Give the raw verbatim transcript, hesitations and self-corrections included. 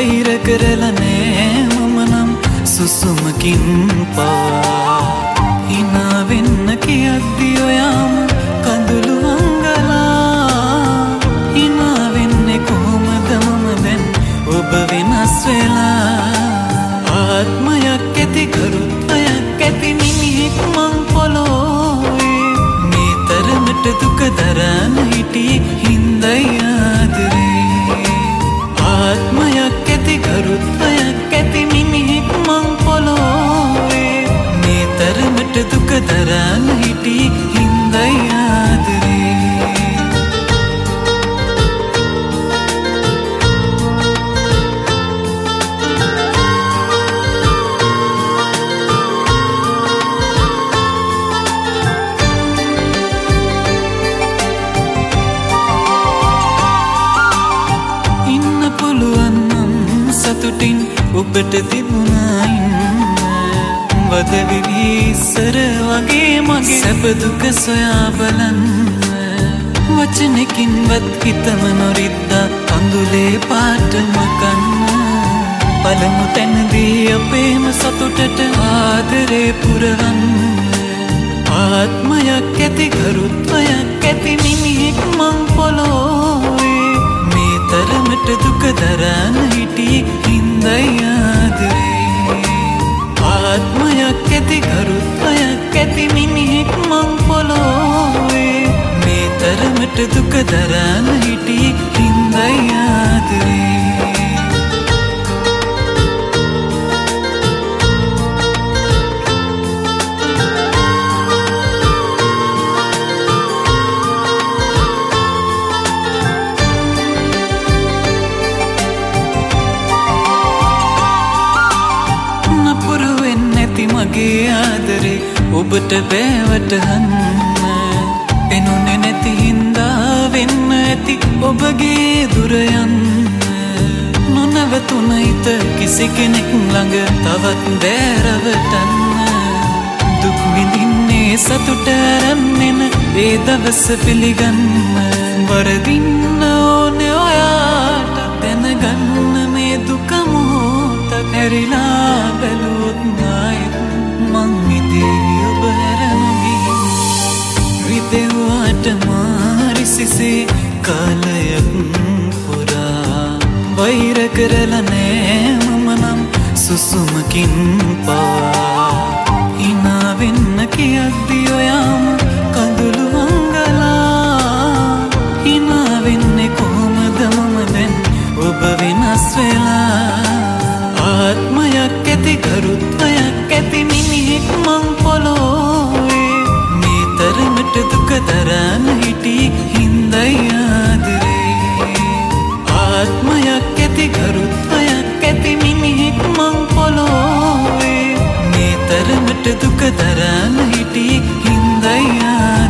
වෛර කරලා නෑ මම නම් සුසුමකින් පවා hina වෙන්න කියද්දි ඔයාම කඳුළු අංගලා hina වෙන්නේ කොහොමද මම දැන් ඔබ වෙනස් වෙලා ආත්මයක් ඇති කරුත්තයක් ඇති මිනිහෙක් මං පොළොවේ මේ තරමට දුක දරාන හිටියේ හින්දයි ආදරේ ආත්මයක් ඇති කරුත්තයක් ඇති මිනිහෙක් මං පොළොවේ මේ තරමට දුක දරාන හිටියේ හින්දයි ආදරේ සතුටින් ඔබට තිබුණා ඉන්න වද විවි ඉස්සර වගේ මගේ සැප දුක සොයා බලන්න වචනකින්වත් හිතම නොරිද්දා කඳුලේ පාටම කන්න පළමු තැනදී අපේම සතුටට ආදරේ පුරවන්න ආත්මයක් ඇති කරුත්වයක් ඇති මිනිහෙක් මං පොළොවේ මේ තරමට දුක දරාන හිටියේ හින්දයි ආදරේ ආත්මයක් ඇති කරුත්වයක් ඇති මිනිහෙක් මං පොළොවේ මේ තරමට දුක දරාන හිටියේ හින්දයි ආදරේ මගේ ආදරේ ඔබට බෑවටහන්න පෙනුනේ නැති හින්දා වෙන්න ඇති ඔබගේ දුර යන්න නොනවතුන හිත කිසි කෙනෙක් ළඟ තවත් බෑරවටන්න දුක් විඳින්නේ සතුට අරන් එන ඒ දවස පිළිගන්න වරදින්න ඕනේ ඔයාට දැනගන්න මේ දුක මොහොතක් හැරිලා බැලුවොත් ආයෙත් මං මිදේ ඔබ හැර නොගිහින් රිදෙව්වාට මාරිසිසේ කාලයක් පුරා වෛර කරලා නෑ මම නම් සුසුමකින් පවා hina වෙන්න කියද්දි ඔයාම කඳුළු අංගලා hina වෙන්නේ කොහොමද මම දැන් ඔබ වෙනස් වෙලා ආත්මයක් ඇති කරුත්වයක් ඇති මිනිහෙක් මං පොළොවේ මේ තරමට දුක දරාන හිටියේ හින්දයි ආදරේ ආත්මයක් ඇති කරුත්වයක් ඇති මිනිහෙක් මං පොළොවේ මේ තරමට දුක දරාන හිටියේ හින්දයි ආදරේ